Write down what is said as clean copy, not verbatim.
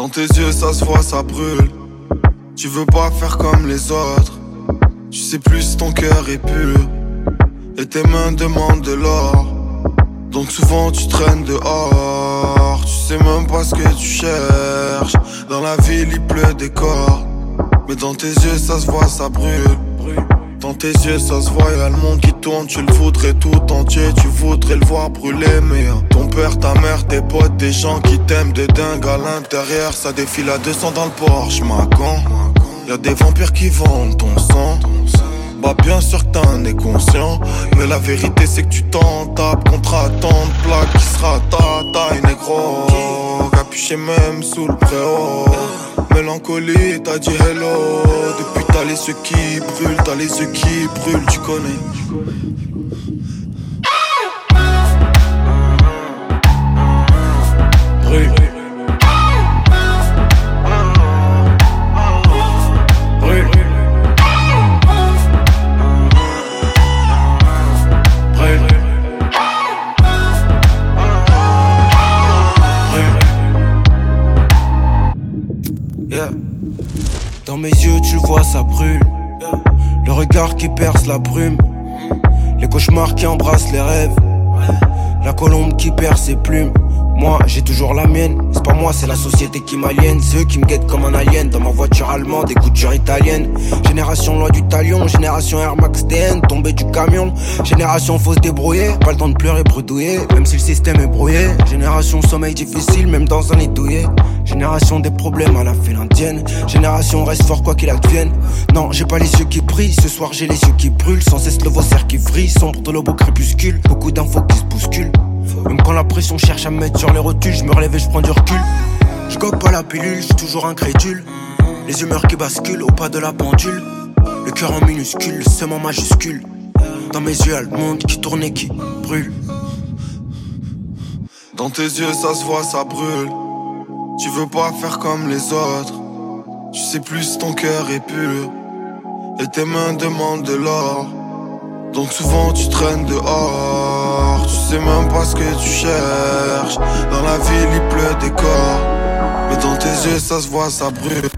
Dans tes yeux ça se voit, ça brûle. Tu veux pas faire comme les autres. Tu sais plus si ton cœur est pur. Et tes mains demandent de l'or. Donc souvent tu traînes dehors. Tu sais même pas ce que tu cherches. Dans la ville il pleut des corps. Mais dans tes yeux ça se voit, ça brûle. Dans tes yeux ça se voit, y'a le monde qui tourne. Tu le voudrais tout entier, tu voudrais le voir brûler. Mais ton père, ta mère, tes potes, des gens qui t'aiment de dingue à l'intérieur. Ça défile à 200 dans le Porsche Macan. Y'a des vampires qui vendent ton sang. Bah bien sûr que t'en es conscient. Mais la vérité c'est que tu t'en tapes contre tant de plaques qui sera ta taille négro. Capuché même sous le préau. Mélancolie, t'as dit hello. Depuis t'as les yeux qui brûlent, t'as les yeux qui brûlent, tu connais. Brûle. Brûle. Brûle. Yeah. Dans mes yeux tu le vois, ça brûle. Le regard qui perce la brume. Les cauchemars qui embrassent les rêves. La colombe qui perd ses plumes. Moi j'ai toujours la mienne. C'est pas moi, c'est la société qui m'aliène. C'est eux qui me guettent comme un alien. Dans ma voiture allemande, des coutures italiennes. Génération loi du talion. Génération Air Max TN, tombé du camion. Génération faut se débrouiller. Pas le temps de pleurer, bredouiller. Même si le système est brouillé. Génération sommeil difficile, même dans un lit douillet. Génération des problèmes à la file indienne. Génération reste fort quoi qu'il advienne. Non, j'ai pas les yeux qui brillent. Ce soir j'ai les yeux qui brûlent. Sans cesse le vaussaire qui vrille. Sombre de l'aube au crépuscule. Beaucoup d'infos qui se bousculent. Même quand la pression cherche à me mettre sur les rotules, je me relève et je prends du recul. Je gobe pas la pilule, je suis toujours incrédule. Les humeurs qui basculent au pas de la pendule. Le cœur en minuscule, le seum en majuscule. Dans mes yeux, y'a le monde qui tourne et qui brûle. Dans tes yeux, ça se voit, ça brûle. Tu veux pas faire comme les autres. Tu sais plus si ton cœur est pur. Et tes mains demandent de l'or. Donc souvent tu traînes dehors. Tu sais même pas ce que tu cherches. Dans la ville il pleut des corps. Mais dans tes yeux ça se voit, ça brûle.